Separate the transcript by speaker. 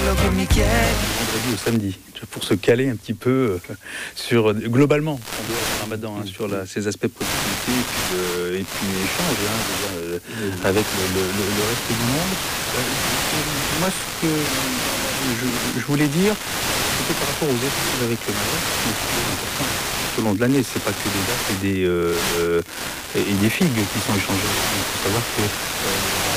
Speaker 1: Vendredi au samedi, pour se caler un petit peu sur, globalement, en dehors du Ramadan, sur ces aspects de productivité et puis échange avec le reste du monde. Moi, ce que je voulais dire, c'était par rapport aux échanges avec le Maroc, mais c'est important tout au long de l'année. C'est pas que des dates et des figues qui sont échangées. Il faut savoir que